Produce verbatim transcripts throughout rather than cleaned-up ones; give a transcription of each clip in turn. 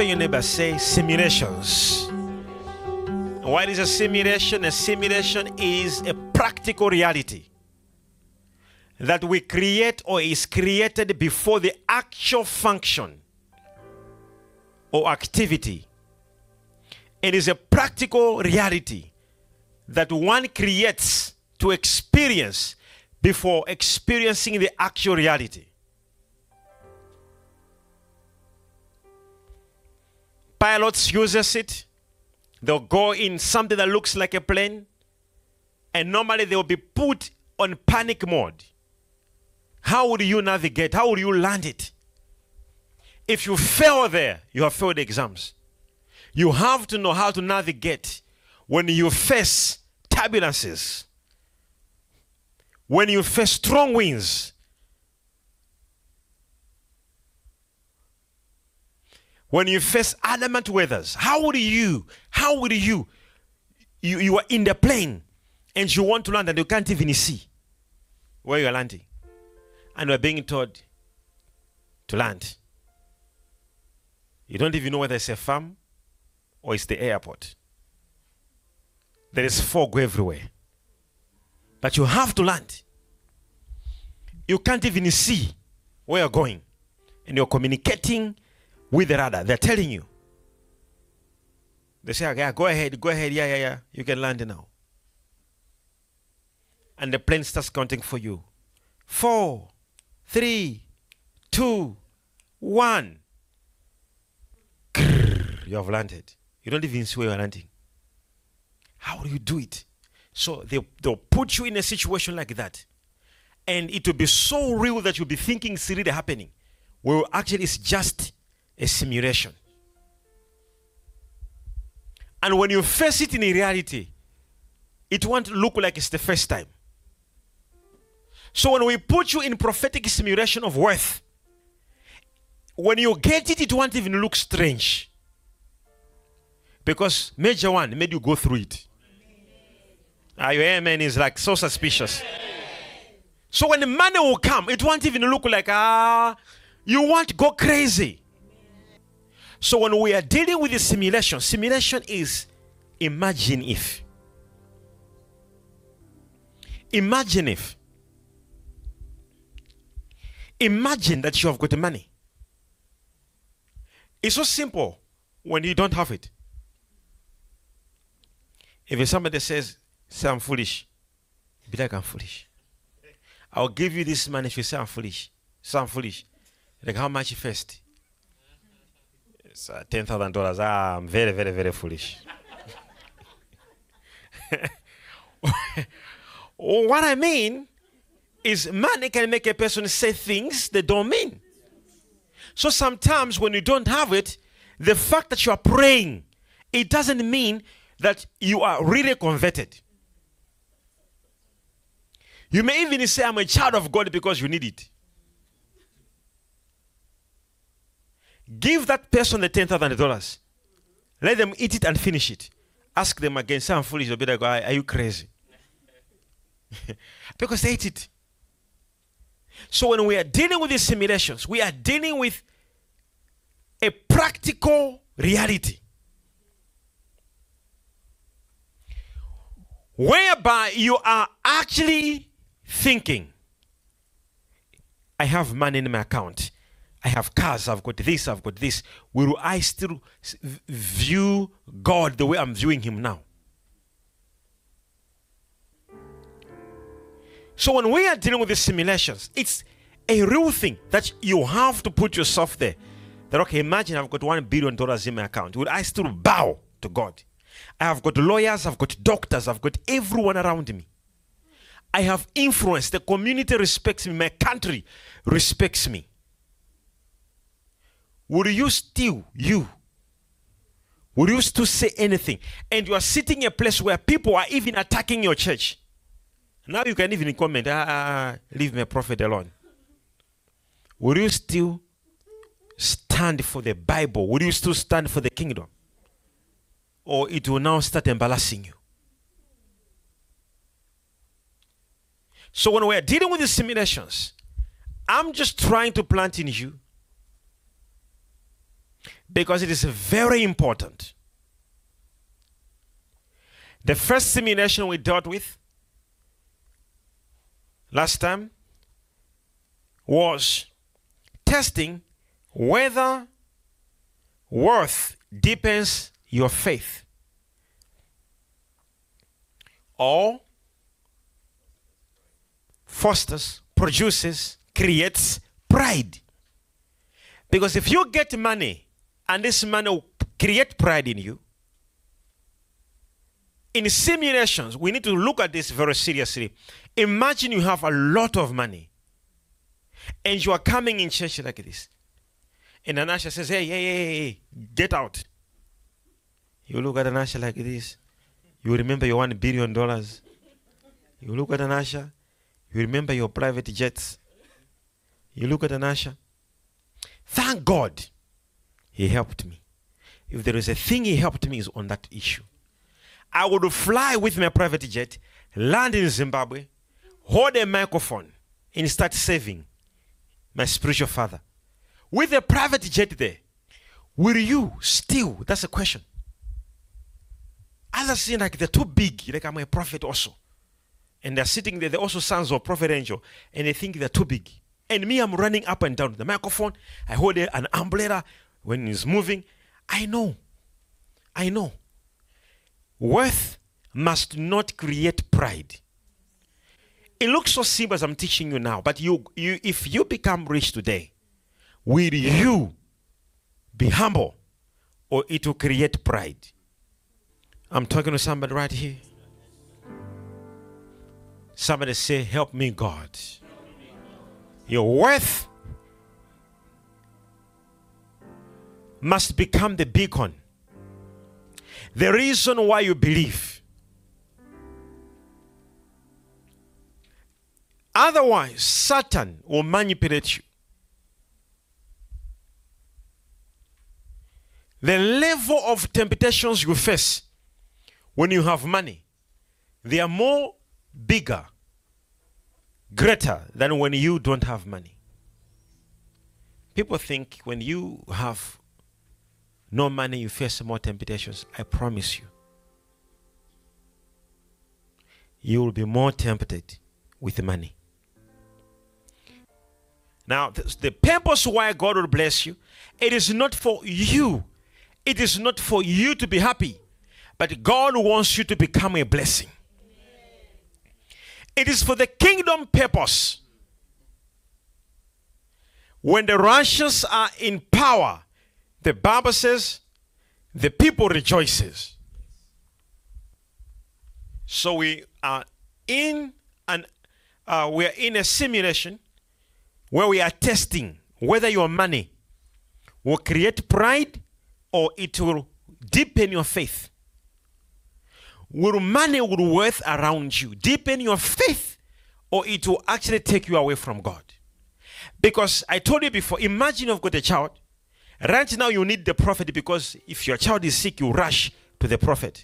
Tell your neighbor, say simulations. What is a simulation? A simulation is a practical reality that we create or is created before the actual function or activity. It is a practical reality that one creates to experience before experiencing the actual reality. Pilots uses it. They'll go in something that looks like a plane, and normally they'll be put on panic mode. How would you navigate? How would you land it? If you fail there, you have failed the exams. You have to know how to navigate when you face turbulences, when you face strong winds, when you face adamant weathers. How would you, how would you, you, you are in the plane and you want to land and you can't even see where you are landing. And you are being told to land. You don't even know whether it's a farm or it's the airport. There is fog everywhere. But you have to land. You can't even see where you're going. And you're communicating with the radar. They're telling you. They say, yeah, go ahead, go ahead, yeah, yeah, yeah. You can land now. And the plane starts counting for you. Four, three, two, one. Grrr, you have landed. You don't even see where you're landing. How do you do it? So they, they'll put you in a situation like that. And it will be so real that you'll be thinking it's really happening. Well, actually, it's just a simulation. And when you face it in reality, it won't look like it's the first time. So when we put you in prophetic simulation of worth, when you get it, it won't even look strange. Because major one made you go through it. Ah, your amen is like so suspicious. So when the money will come, it won't even look like, ah, you won't go crazy. So when we are dealing with the simulation, simulation is imagine if. Imagine if. Imagine that you have got the money. It's so simple when you don't have it. If somebody says, say I'm foolish, be like I'm foolish. I'll give you this money if you say I'm foolish. Say I'm foolish. Like how much first? It's uh, ten thousand dollars. Ah, I'm very, very, very foolish. What I mean is money can make a person say things they don't mean. So sometimes when you don't have it, the fact that you are praying, it doesn't mean that you are really converted. You may even say, I'm a child of God because you need it. Give that person the ten thousand dollars. Let them eat it and finish it. Ask them again, say I'm foolish. They'll be like, are you crazy? Because they ate it. So when we are dealing with these simulations, we are dealing with a practical reality. Whereby you are actually thinking, I have money in my account. I have cars, I've got this, I've got this. Will I still view God the way I'm viewing him now? So when we are dealing with these simulations, it's a real thing that you have to put yourself there. That, okay, imagine I've got one billion dollars in my account. Would I still bow to God? I have got lawyers, I've got doctors, I've got everyone around me. I have influence. The community respects me. My country respects me. Would you still, you, would you still say anything? And you are sitting in a place where people are even attacking your church. Now you can even comment, ah, ah, leave my prophet alone. Would you still stand for the Bible? Would you still stand for the kingdom? Or it will now start embarrassing you? So when we're dealing with the simulations, I'm just trying to plant in you because it is very important. The first simulation we dealt with last time was testing whether worth deepens your faith or fosters, produces, creates pride. Because if you get money and this money will create pride in you, in simulations, we need to look at this very seriously. Imagine you have a lot of money and you are coming in church like this. And Anasha says, hey, hey, hey, hey, get out. You look at Anasha like this. You remember your one billion dollars. You look at Anasha. You remember your private jets. You look at Anasha. Thank God he helped me. If there is a thing he helped me is on that issue. I would fly with my private jet, land in Zimbabwe, hold a microphone, and start saving my spiritual father. With a private jet there, will you still? That's a question. Others seem like they're too big, like I'm a prophet also. And they're sitting there, they're also sons of Prophet Angel, and they think they're too big. And me, I'm running up and down the microphone. I hold an umbrella when it's moving. I know. I know. Worth must not create pride. It looks so simple as I'm teaching you now, but you, you, if you become rich today, will you be humble or it will create pride? I'm talking to somebody right here. Somebody say, help me, God. Your worth must become the beacon. The reason why you believe. Otherwise, Satan will manipulate you. The level of temptations you face when you have money, they are more bigger, greater than when you don't have money. People think when you have no money, you face more temptations. I promise you. You will be more tempted with money. Now, the purpose why God will bless you, it is not for you. It is not for you to be happy. But God wants you to become a blessing. It is for the kingdom purpose. When the righteous are in power, the Bible says, the people rejoices. So we are in an uh, we are in a simulation where we are testing whether your money will create pride or it will deepen your faith. Will money will worth around you deepen your faith or it will actually take you away from God? Because I told you before, imagine you've got a child. Right now you need the prophet because if your child is sick, you rush to the prophet.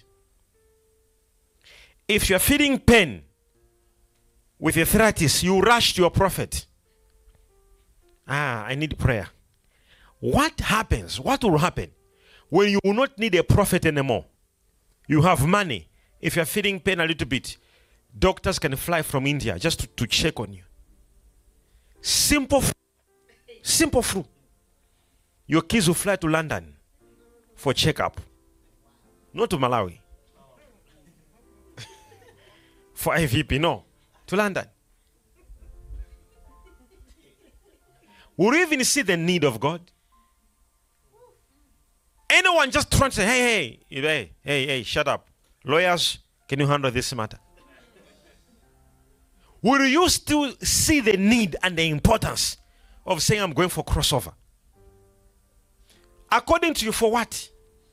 If you're feeling pain with arthritis, you rush to your prophet. Ah, I need prayer. What happens? What will happen when you will not need a prophet anymore? You have money. If you're feeling pain a little bit, doctors can fly from India just to, to check on you. Simple, simple flu. Your kids will fly to London for checkup. Not to Malawi. For I V P, no. To London. Will you even see the need of God? Anyone just trying to say, hey, hey, hey, hey, hey, shut up. Lawyers, can you handle this matter? Will you still see the need and the importance of saying I'm going for crossover? According to you, for what?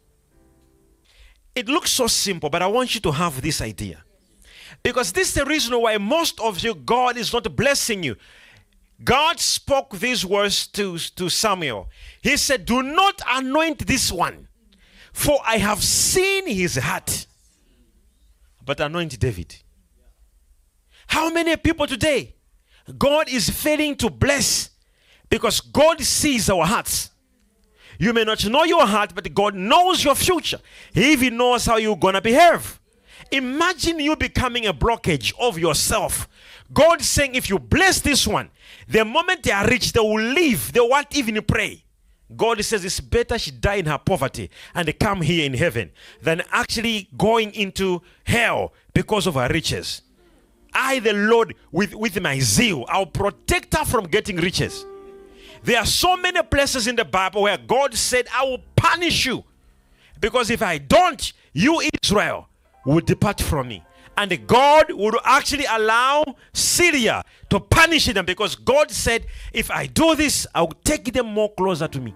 It looks so simple, but I want you to have this idea. Because this is the reason why most of you, God is not blessing you. God spoke these words to, to Samuel. He said, do not anoint this one, for I have seen his heart. But anoint David. How many people today, God is failing to bless because God sees our hearts. You may not know your heart, but God knows your future. He even knows how you're going to behave. Imagine you becoming a blockage of yourself. God saying, if you bless this one, the moment they are rich, they will leave. They won't even pray. God says it's better she die in her poverty and they come here in heaven than actually going into hell because of her riches. I, the Lord, with, with my zeal, I'll protect her from getting riches. There are so many places in the Bible where God said, I will punish you. Because if I don't, you, Israel, will depart from me. And God would actually allow Syria to punish them, because God said, if I do this, I will take them more closer to me.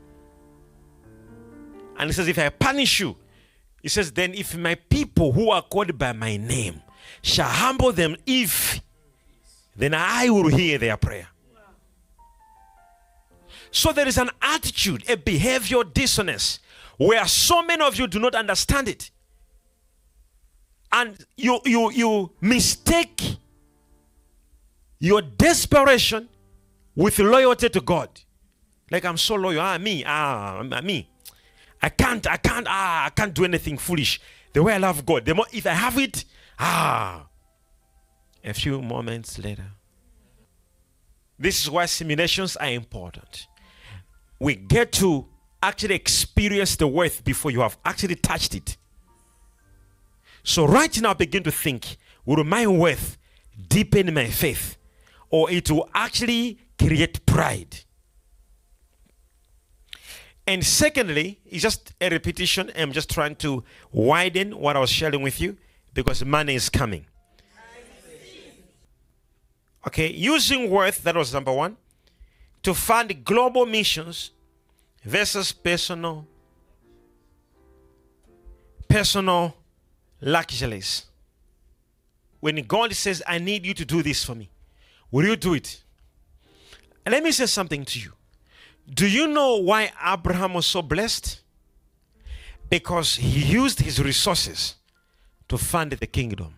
And he says, if I punish you, he says, then if my people who are called by my name shall humble them, if, then I will hear their prayer. So there is an attitude, a behavior dissonance, where so many of you do not understand it. And you, you, you mistake your desperation with loyalty to God. Like, I'm so loyal. Ah, me. Ah, me. I can't, I can't, ah, I can't do anything foolish. The way I love God. The more, if I have it, ah. A few moments later. This is why simulations are important. We get to actually experience the worth before you have actually touched it. So right now, begin to think, will my worth deepen my faith, or it will actually create pride? And secondly, it's just a repetition. I'm just trying to widen what I was sharing with you, because money is coming. Okay, using worth, that was number one, to fund global missions versus personal, personal luxuries. When God says, I need you to do this for me, will you do it? And let me say something to you. Do you know why Abraham was so blessed? Because he used his resources to fund the kingdom.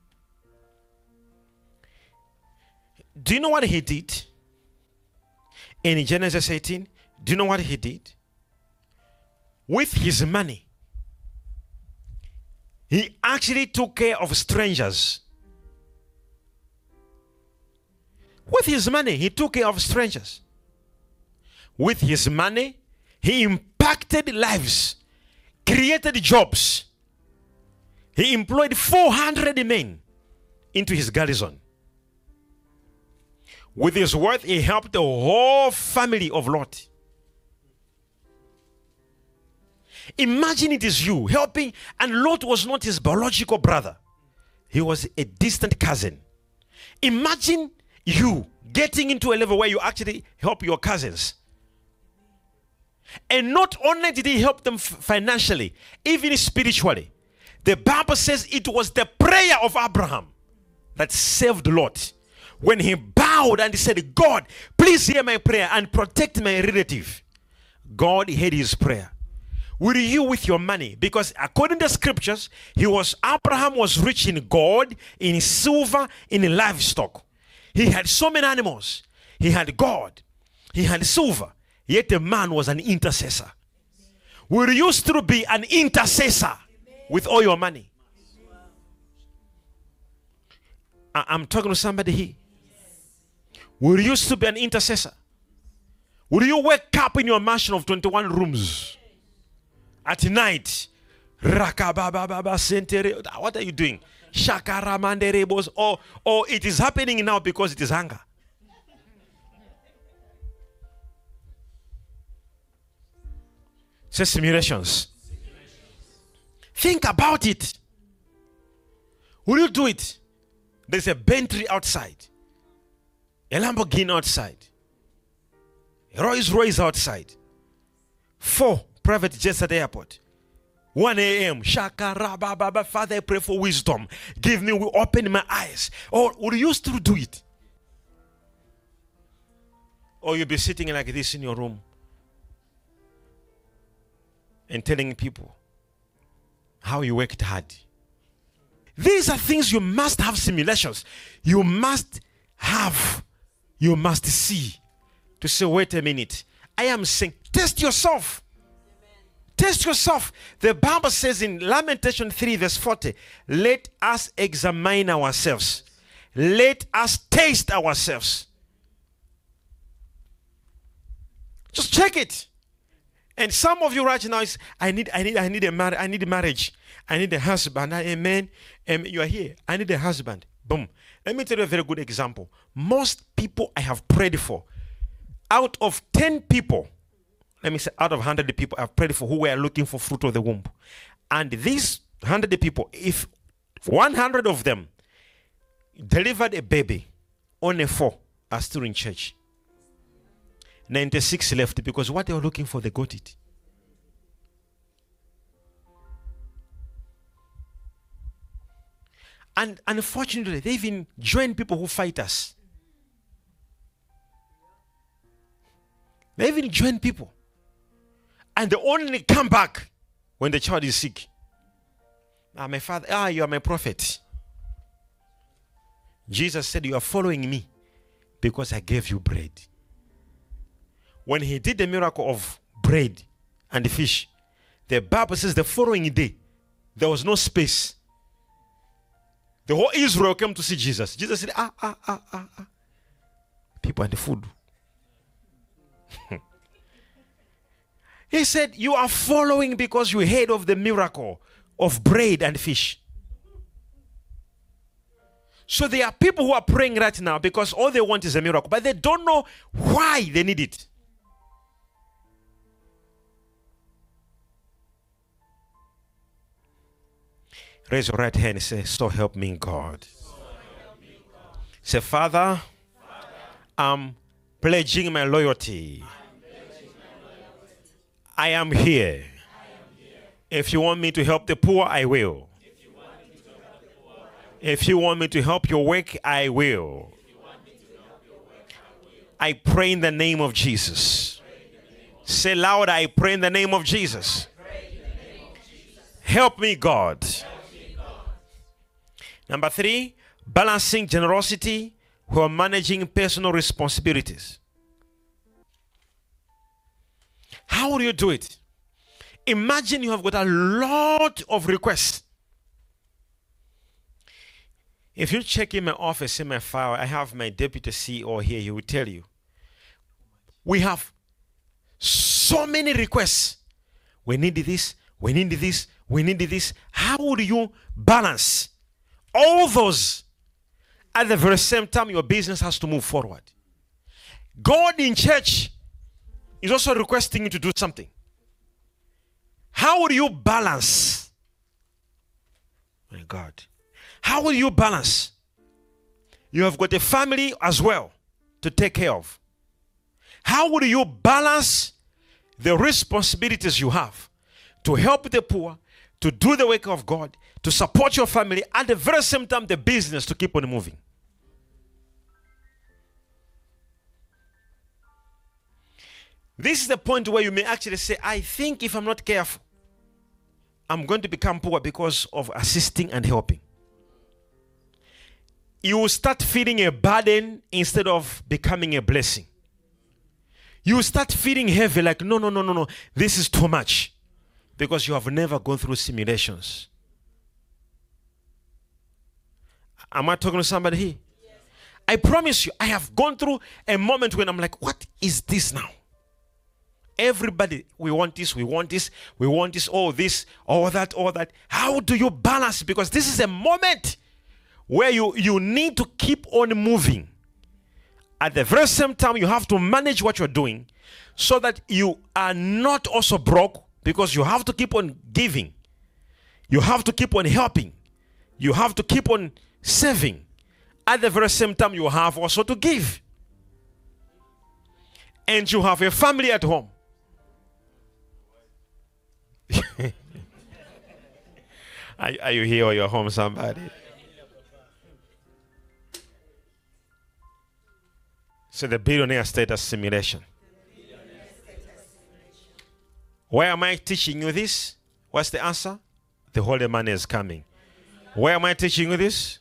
Do you know what he did? In Genesis eighteen, do you know what he did? With his money, he actually took care of strangers. With his money, he took care of strangers. With his money, he impacted lives, created jobs. He employed four hundred men into his garrison. With his worth, he helped the whole family of Lot. Imagine it is you helping, and Lot was not his biological brother. He was a distant cousin. Imagine you getting into a level where you actually help your cousins. And not only did he help them financially, even spiritually. The Bible says it was the prayer of Abraham that saved Lot. When he bowed and he said, God, please hear my prayer and protect my relative. God heard his prayer. Will you with your money? Because according to the scriptures, he was Abraham was rich in gold, in silver, in livestock. He had so many animals. He had gold. He had silver. Yet the man was an intercessor. Will you still be an intercessor with all your money? I- I'm talking to somebody here. Will you still be an intercessor? Will you wake up in your mansion of twenty-one rooms at night? What are you doing? Shakaramanderebos. Or, or it is happening now because it is hunger. Say simulations. Think about it. Will you do it? There's a Bentley outside, a Lamborghini outside, a Rolls Royce outside, four private jets at the airport, one a m Shakara Baba, Father, I pray for wisdom. Give me, will open my eyes. Or will you still do it? Or you'll be sitting like this in your room and telling people how you worked hard. These are things you must have simulations. You must have, you must see to say, wait a minute, I am saying, test yourself. Test yourself. The Bible says in Lamentation three verse forty, let us examine ourselves. Let us taste ourselves. Just check it. And some of you right now is, I need, I need, I need a mar- I need a marriage. I need a husband. Amen. And you are here. I need a husband. Boom. Let me tell you a very good example. Most people I have prayed for, out of ten people, let me say out of one hundred people I've prayed for who were looking for fruit of the womb. And these one hundred people, if one hundred of them delivered a baby, only four are still in church. ninety-six left because what they were looking for, they got it. And unfortunately, they even join people who fight us. They even join people. And they only come back when the child is sick. Ah, my father, ah, you are my prophet. Jesus said, you are following me because I gave you bread. When he did the miracle of bread and the fish, the Bible says the following day, there was no space. The whole Israel came to see Jesus. Jesus said, ah, ah, ah, ah, ah. People and the food. He said, you are following because you heard of the miracle of bread and fish. So there are people who are praying right now because all they want is a miracle, but they don't know why they need it. Raise your right hand and say, so help me God. So help me God. Say, Father, Father, I'm pledging my loyalty. I am here. I am here. If you want me to help the poor, I will. If you want me to help the poor, I will. If you want me to help your work, I will. If you want me to help your work, I will. I pray in the name of Jesus. Say loud, I pray in the name of Jesus. Help me, God. Help me, God. Number three, balancing generosity while managing personal responsibilities. How do you do it? Imagine you have got a lot of requests. If you check in my office, in my file, I have my deputy C E O here. He will tell you. We have so many requests. We need this, we need this, we need this. How do you balance all those? At the very same time, your business has to move forward. God in church is also requesting you to do something. How will you balance? My God. How will you balance? You have got a family as well to take care of. How will you balance the responsibilities you have to help the poor, to do the work of God, to support your family, at the very same time the business to keep on moving? This is the point where you may actually say, I think if I'm not careful, I'm going to become poor because of assisting and helping. You will start feeling a burden instead of becoming a blessing. You will start feeling heavy, like, no, no, no, no, no, this is too much. Because you have never gone through simulations. Am I talking to somebody here? Yes. I promise you, I have gone through a moment when I'm like, what is this now? Everybody, we want this, we want this, we want this, all this, all that, all that. How do you balance? Because this is a moment where you, you need to keep on moving. At the very same time, you have to manage what you're doing so that you are not also broke, because you have to keep on giving. You have to keep on helping. You have to keep on serving. At the very same time, you have also to give. And you have a family at home. are, are you here or you're home, somebody? So the billionaire status simulation. Why am I teaching you this? What's the answer? The holy man is coming. Why am I teaching you this?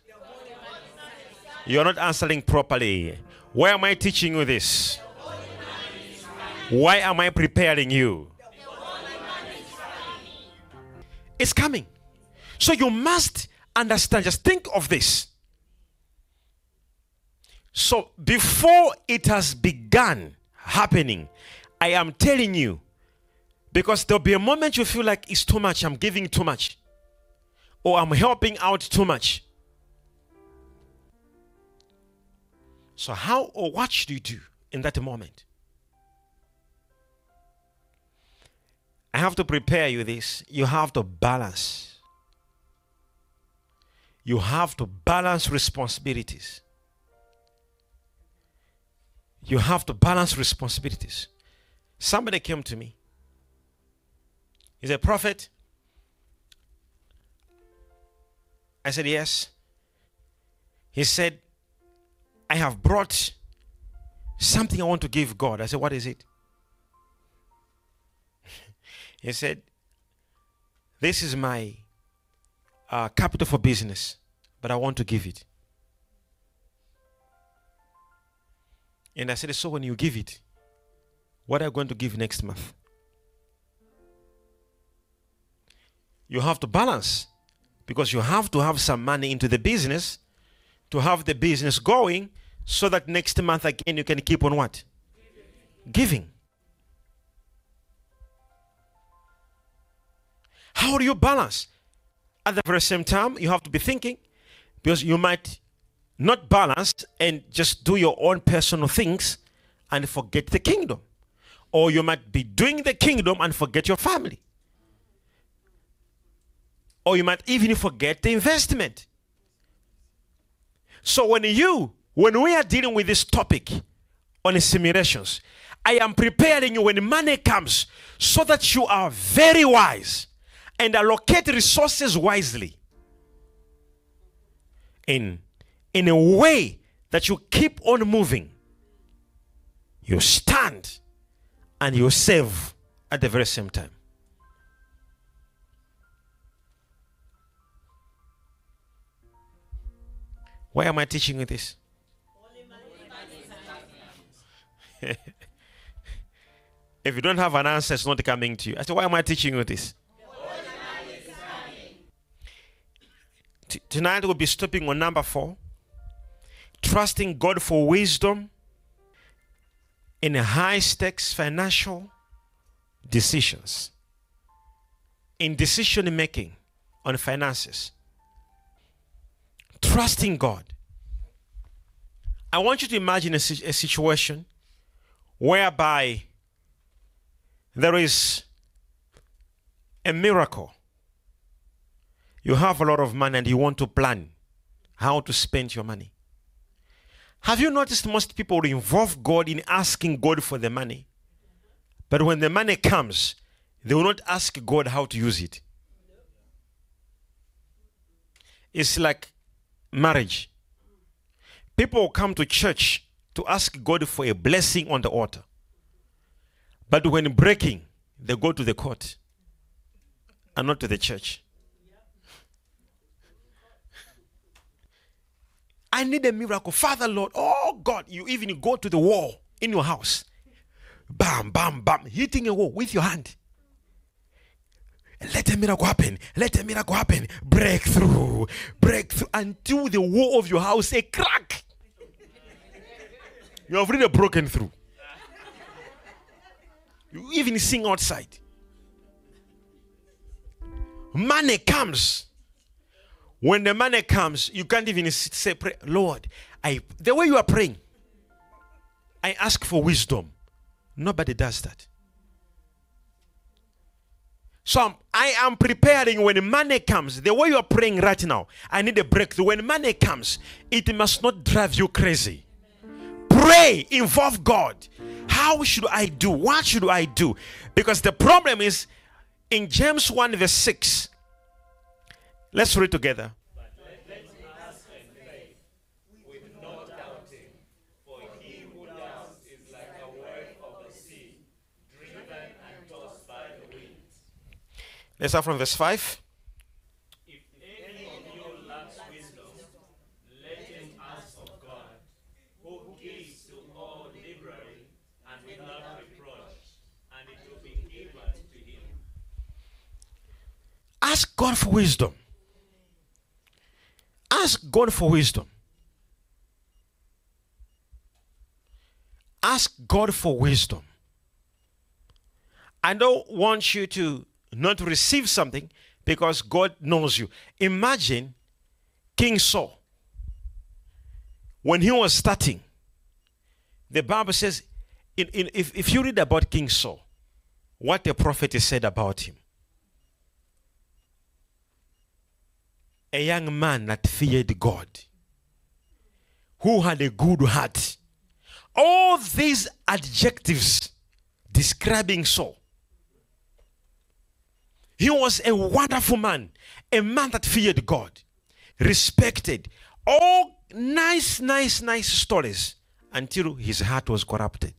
You're not answering properly. Why am I teaching you this? Why am I preparing you? It's coming. So you must understand. Just think of this. So before it has begun happening, I am telling you, because there'll be a moment you feel like it's too much, I'm giving too much, or I'm helping out too much. So how or what should you do in that moment? I have to prepare you this. You have to balance. You have to balance responsibilities. You have to balance responsibilities. Somebody came to me. He's a prophet. I said, yes. He said, I have brought something I want to give God. I said, what is it? He said, this is my uh, capital for business, but I want to give it. And I said, so when you give it, what are you going to give next month? You have to balance, because you have to have some money into the business to have the business going, so that next month again you can keep on what? Giving. How do you balance? At the very same time, you have to be thinking, because you might not balance and just do your own personal things and forget the kingdom. Or you might be doing the kingdom and forget your family. Or you might even forget the investment. So when you, when we are dealing with this topic on simulations, I am preparing you when money comes so that you are very wise and allocate resources wisely in, in a way that you keep on moving. You stand and you save at the very same time. Why am I teaching you this? If you don't have an answer, it's not coming to you. I said, why am I teaching you this? T- tonight we'll be stopping on number four. Trusting God for wisdom in high stakes financial decisions. In decision making on finances. Trusting God. I want you to imagine a, a situation whereby there is a miracle. You have a lot of money and you want to plan how to spend your money. Have you noticed most people involve God in asking God for the money? But when the money comes, they will not ask God how to use it. It's like marriage. People come to church to ask God for a blessing on the altar. But when breaking, they go to the court and not to the church. I need a miracle. Father, Lord, oh God, you even go to the wall in your house. Bam, bam, bam, hitting a wall with your hand. Let a miracle happen. Let a miracle happen. Breakthrough. Breakthrough until the wall of your house a crack. You have really broken through. You even sing outside. Money comes. When the money comes, you can't even say, pray, Lord, I the way you are praying, I ask for wisdom. Nobody does that. So I'm, I am preparing when money comes. The way you are praying right now, I need a breakthrough. When money comes, it must not drive you crazy. Pray, involve God. How should I do? What should I do? Because the problem is in James one verse six. Let's read together. But let, let me ask in faith, with no doubting, for he who doubts is like a wave of the sea, driven and tossed by the wind. Let's start from verse five. If any of you lacks wisdom, let him ask of God, who gives to all liberally and without reproach, Ask God for wisdom. Ask God for wisdom. Ask God for wisdom. I don't want you to not receive something because God knows you. Imagine King Saul. When he was starting, the Bible says, in, in, if, if you read about King Saul, what the prophet said about him. A young man that feared God, who had a good heart. All these adjectives describing Saul. He was a wonderful man, a man that feared God, respected. All nice, nice, nice stories until his heart was corrupted.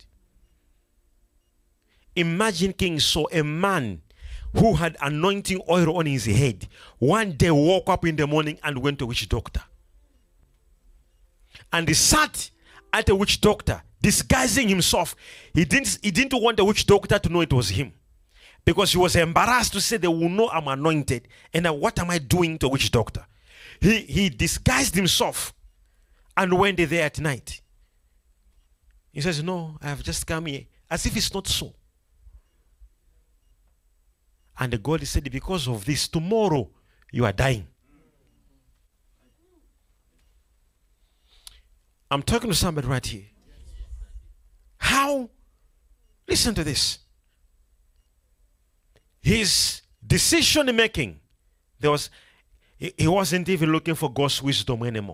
Imagine King Saul, a man who had anointing oil on his head, one day woke up in the morning and went to a witch doctor. And he sat at a witch doctor, disguising himself. He didn't, he didn't want the witch doctor to know it was him. Because he was embarrassed to say they will know I'm anointed. And now what am I doing to a witch doctor? He, he disguised himself and went there at night. He says, no, I have just come here. As if it's not so. And the God said, because of this, tomorrow you are dying. I'm talking to somebody right here. How? Listen to this. His decision making, there was, he, he wasn't even looking for God's wisdom anymore.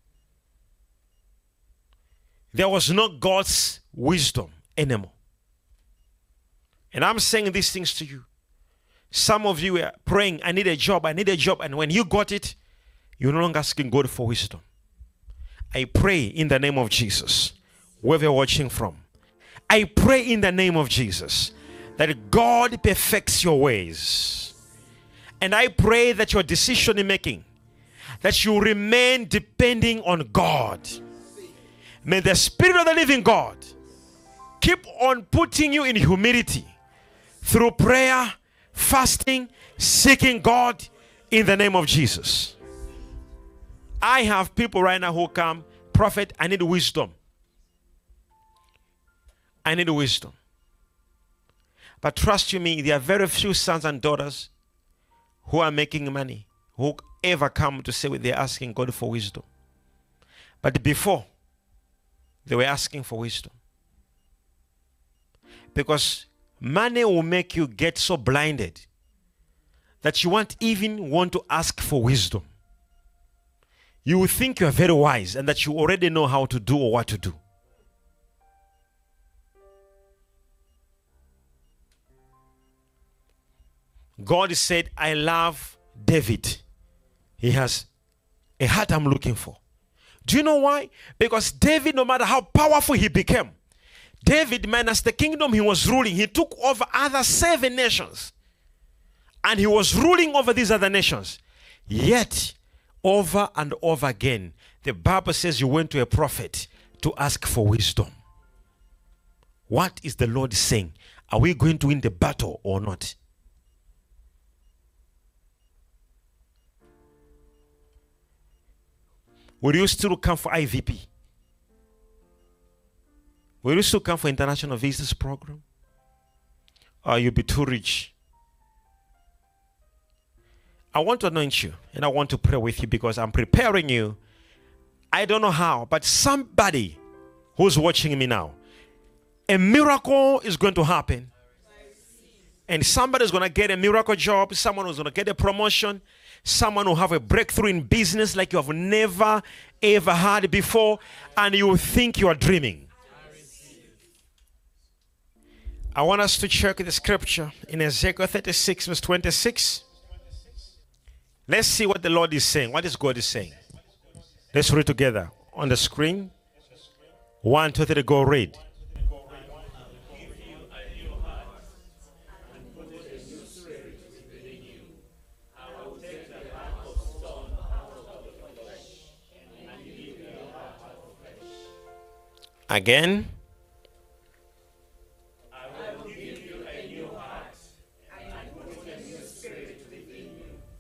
There was no God's wisdom anymore. And I'm saying these things to you. Some of you are praying, I need a job, I need a job. And when you got it, you're no longer asking God for wisdom. I pray in the name of Jesus, wherever you're watching from. I pray in the name of Jesus that God perfects your ways. And I pray that your decision making, that you remain depending on God. May the Spirit of the living God keep on putting you in humility through prayer, fasting, seeking God in the name of Jesus. I have people right now who come, prophet, I need wisdom. I need wisdom. But trust you me, there are very few sons and daughters who are making money, who ever come to say they're asking God for wisdom. But before, they were asking for wisdom. Because money will make you get so blinded that you won't even want to ask for wisdom. You will think you are very wise and that you already know how to do or what to do. God said, I love David. He has a heart I'm looking for. Do you know why? Because David, no matter how powerful he became, David, minus the kingdom he was ruling, he took over other seven nations. And he was ruling over these other nations. Yet, over and over again, the Bible says you went to a prophet to ask for wisdom. What is the Lord saying? Are we going to win the battle or not? Will you still come for I V P? Will you still come for International Visitors Program? Or you'll be too rich? I want to anoint you and I want to pray with you because I'm preparing you. I don't know how, but somebody who's watching me now, a miracle is going to happen. And somebody's going to get a miracle job. Someone who's going to get a promotion. Someone will have a breakthrough in business like you have never, ever had before. And you will think you are dreaming. I want us to check the scripture in Ezekiel thirty-six, verse twenty-six. Let's see what the Lord is saying. What is God is saying? Let's read together on the screen. One, two, three, go read. Again. I will give you a new heart and put a new spirit within you.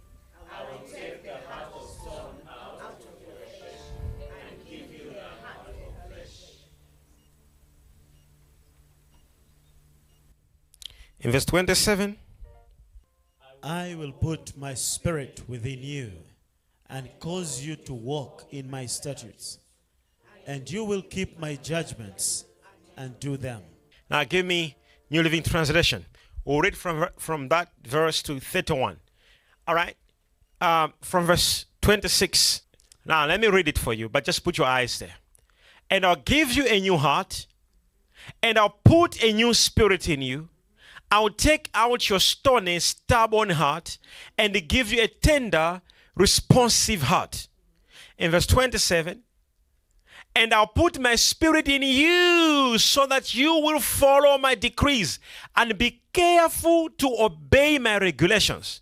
In verse twenty-seven, I will put my spirit within you and cause you to walk in my statutes, and you will keep my judgments and do them. now give me New Living Translation. We'll read from, from that verse to thirty-one. All right. Um, from verse twenty-six. Now let me read it for you, but just put your eyes there. And I'll give you a new heart, and I'll put a new spirit in you. I'll take out your stony, stubborn heart and give you a tender, responsive heart. In verse twenty-seven, and I'll put my spirit in you so that you will follow my decrees and be careful to obey my regulations.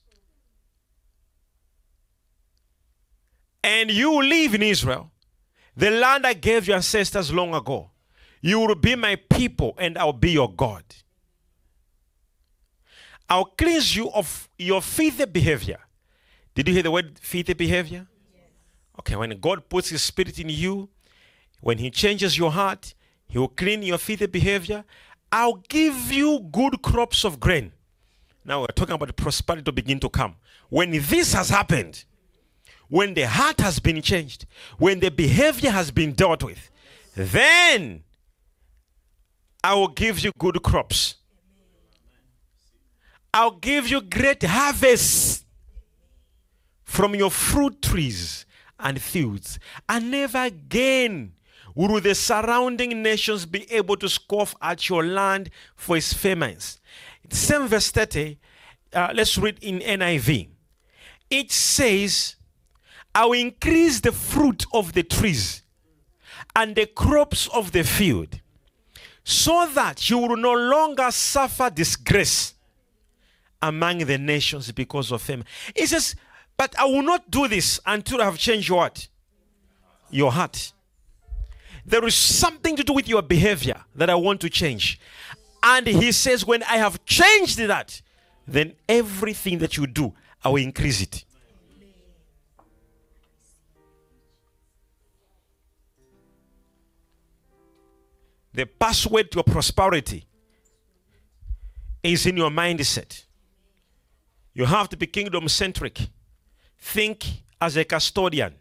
And you will live in Israel, the land I gave your ancestors long ago. You will be my people and I'll be your God. I'll cleanse you of your filthy behavior. Did you hear the word filthy behavior? Yes. Okay, when God puts his spirit in you, when he changes your heart, he will clean your filthy behavior. I'll give you good crops of grain. Now we're talking about the prosperity to begin to come. When this has happened, when the heart has been changed, when the behavior has been dealt with, then I will give you good crops. I'll give you great harvests from your fruit trees and fields. And never again will the surrounding nations be able to scoff at your land for its famines. Same verse thirty. Uh, let's read in N I V. It says, I will increase the fruit of the trees and the crops of the field, so that you will no longer suffer disgrace among the nations because of famine. It says, but I will not do this until I have changed your what? Your heart. There is something to do with your behavior that I want to change. And he says, when I have changed that, then everything that you do, I will increase it. The password to your prosperity is in your mindset. You have to be kingdom-centric. Think as a custodian.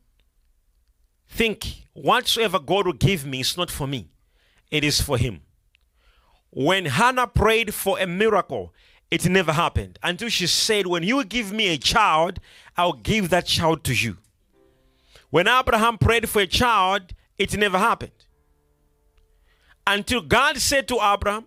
Think, whatsoever God will give me is not for me. It is for him. When Hannah prayed for a miracle, it never happened. Until she said, when you give me a child, I'll give that child to you. When Abraham prayed for a child, it never happened. Until God said to Abraham,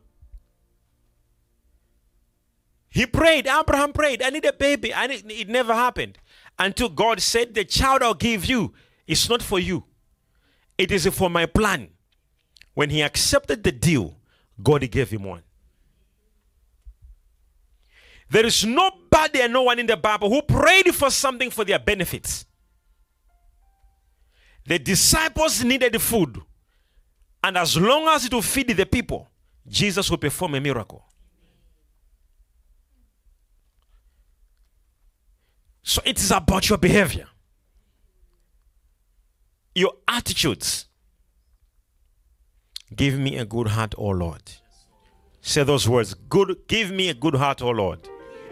he prayed, Abraham prayed, I need a baby. I need, it never happened. Until God said, the child I'll give you is not for you. It is for my plan. When he accepted the deal, God gave him one. There is nobody and no one in the Bible who prayed for something for their benefits. The disciples needed food. And as long as it will feed the people, Jesus will perform a miracle. So it is about your behavior, your attitudes. Give me a good heart, O Lord. Say those words. Good. Give me a good heart, O Lord.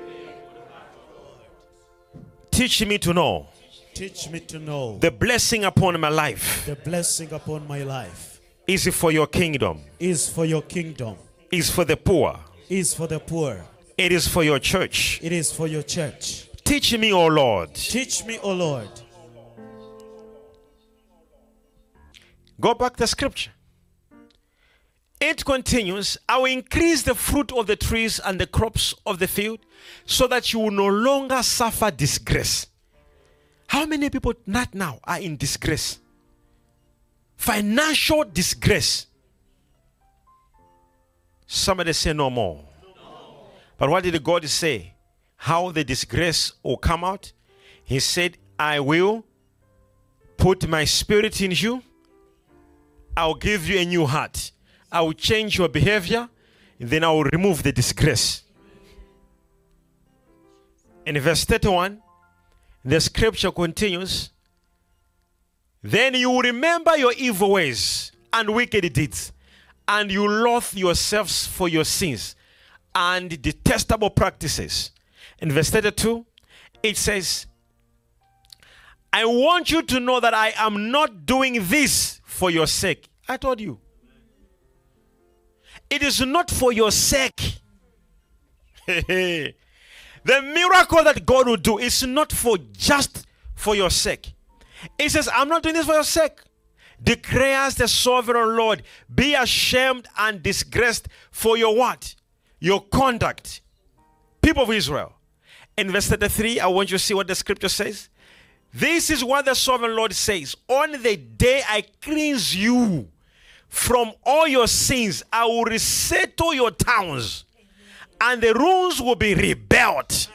Teach me to know. Teach me to know the blessing upon my life. The blessing upon my life is for your kingdom. Is for your kingdom. Is for the poor. Is for the poor. It is for your church. It is for your church. Teach me, O Lord. Teach me, O Lord. Go back to scripture. It continues, I will increase the fruit of the trees and the crops of the field so that you will no longer suffer disgrace. How many people not now are in disgrace? Financial disgrace. Somebody say no more. No. But what did God say? How the disgrace will come out? He said, I will put my spirit in you. I'll give you a new heart. I will change your behavior. And then I will remove the disgrace. In verse thirty-one, the scripture continues. Then you will remember your evil ways and wicked deeds, and you loathe yourselves for your sins. and detestable practices. In verse thirty-two, it says, I want you to know that I am not doing this for your sake. I told you. It is not for your sake. The miracle that God will do is not for just for your sake. It says, I'm not doing this for your sake. Declares the sovereign Lord, be ashamed and disgraced for your what? Your conduct. People of Israel. In verse thirty-three, I want you to see what the scripture says. This is what the sovereign Lord says. On the day I cleanse you from all your sins, I will resettle your towns, and the ruins will be rebuilt.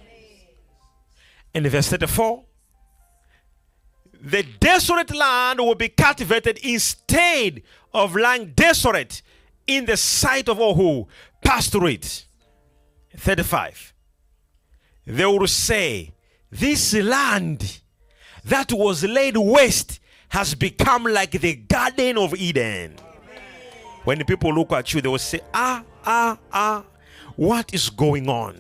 In verse thirty-four, the desolate land will be cultivated instead of lying desolate in the sight of all who pass through it. thirty-five, they will say, this land that was laid waste has become like the Garden of Eden. Amen. When the people look at you, they will say, ah, ah, ah, what is going on?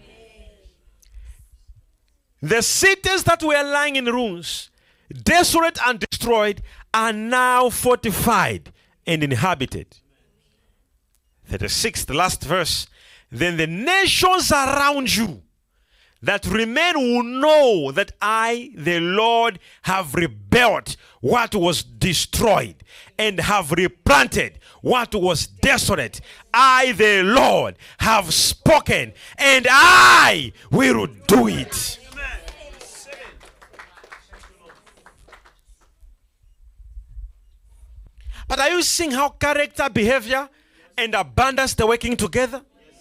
The cities that were lying in ruins, desolate and destroyed, are now fortified and inhabited. thirty-six, the last verse. Then the nations around you that remain will know that I, the Lord, have rebuilt what was destroyed and have replanted what was desolate. I, the Lord, have spoken, and I will do it. But are you seeing how character, behavior, and abundance are working together?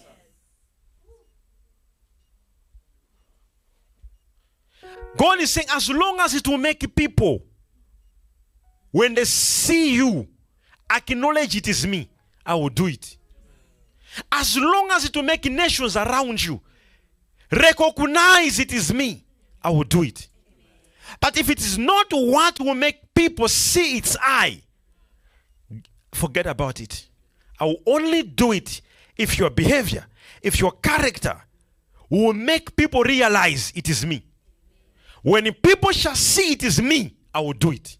God is saying, as long as it will make people, when they see you, acknowledge it is me, I will do it. As long as it will make nations around you recognize it is me, I will do it. But if it is not what will make people see it's I, forget about it. I will only do it if your behavior, if your character will make people realize it is me. When people shall see it is me, I will do it.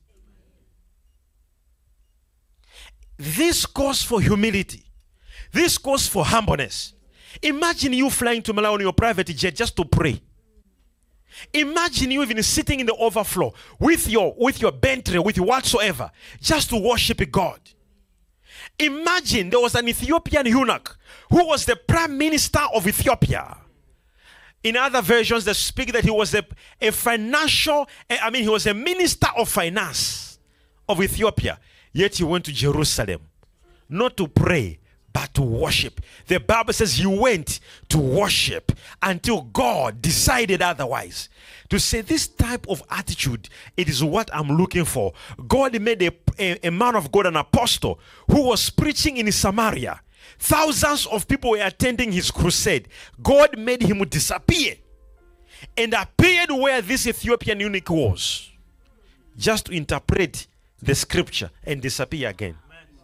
This calls for humility. This calls for humbleness. Imagine you flying to Malawi on your private jet just to pray. Imagine you even sitting in the overflow with your, with your Bentley, with whatsoever, just to worship God. Imagine there was an Ethiopian eunuch who was the prime minister of Ethiopia. In other versions, they speak that he was a, a financial, I mean, he was a minister of finance of Ethiopia. Yet he went to Jerusalem, not to pray, but to worship. The Bible says he went to worship until God decided otherwise. To say this type of attitude, it is what I'm looking for. God made a, a, a man of God, an apostle, who was preaching in Samaria. Thousands of people were attending his crusade. God made him disappear and appeared where this Ethiopian eunuch was, just to interpret the scripture and disappear again.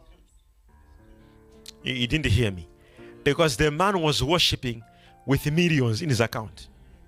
You, you didn't hear me, because the man was worshiping with millions in his account.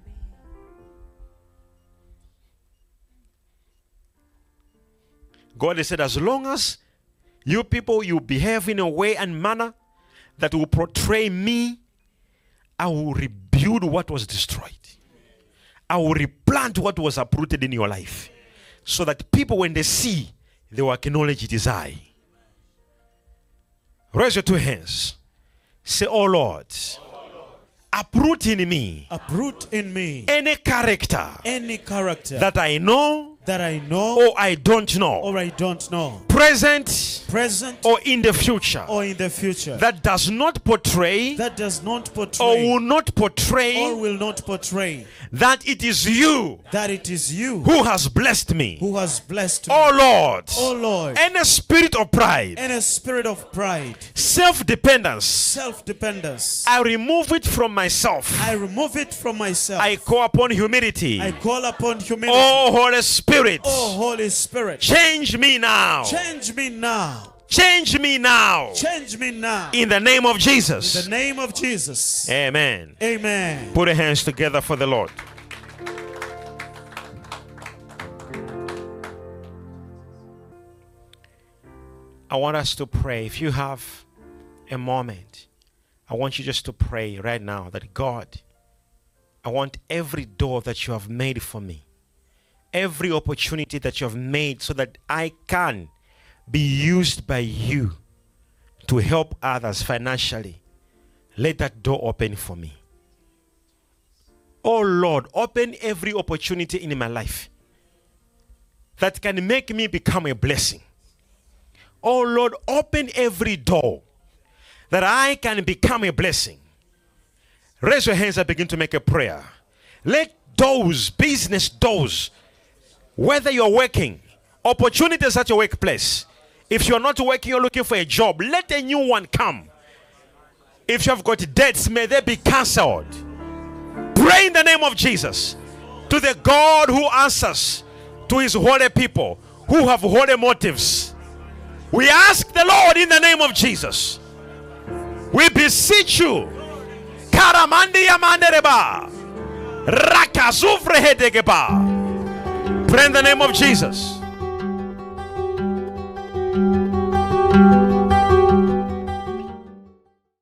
God has said, as long as you people, you behave in a way and manner that will portray me, I will rebuild what was destroyed. I will replant what was uprooted in your life, so that people, when they see, they will acknowledge it is I. Raise your two hands. Say, oh Lord, uproot in me, Uproot in me any character, any character that I know that I know or I don't know, or I don't know, present present or in the future, or in the future, that does not portray that does not portray or will not portray or will not portray that it is you that it is you who has blessed me. who has blessed me. Oh Lord, Oh Lord, any spirit of pride, and a spirit of pride, self-dependence, self-dependence, I remove it from myself. I remove it from myself. I call upon humility. I call upon humility. Oh Holy Spirit, Oh Holy Spirit, change me now. change me now. Change me now. Change me now. In the name of In Jesus. the name of Jesus. Amen. Amen. Put your hands together for the Lord. I want us to pray. If you have a moment, I want you just to pray right now that God, I want every door that you have made for me, every opportunity that you have made so that I can be used by you to help others financially, let that door open for me. Oh Lord, open every opportunity in my life that can make me become a blessing. Oh Lord, open every door that I can become a blessing. Raise your hands and begin to make a prayer. Let doors, business doors, whether you're working, opportunities at your workplace, if you're not working, you're looking for a job, let a new one come. If you have got debts, may they be cancelled. Pray in the name of Jesus to the God who answers to his holy people who have holy motives. We ask the Lord in the name of Jesus. We beseech you. Karamandi yamandereba. Rakazufrehedegeba. Pray in the name of Jesus.